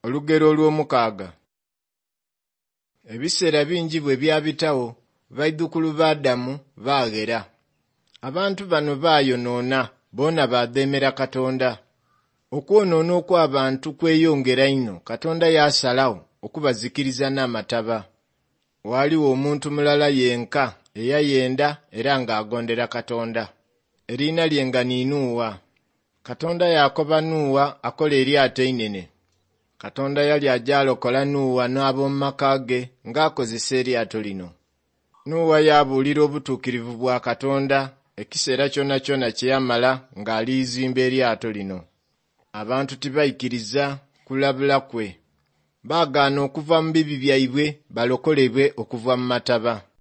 Olugero olw'omukaaga. Ebiseera bingi bwe byabitawo, baidukulu ba Adamu baagera. Abantu bano baayonoona, boona badeemera Katonda. Okwonoona okw'abantu kweyongera ino, Katonda yaasalawo okubazikiriza n'amataba. Waaliwo omuntu mulala yenka eyayenda era ng'agondera Katonda. Erinnya lye nga Ninuwa. Katonda yakoba Nuwa akola eryato inene. Katonda yali ajalokola Nuwa n'ab'omu maka ge ng'akozesa eryato lino. Nuwa yabuulira obutuukirivu bwa Katonda ekiseera kyonna kyonna kye yamala ng'alizimba eryato lino. Abantu tibayikiriza kulabula kwe. Baagaana okuva mu bibi byaibwe balokolebwe okuva mu mataba.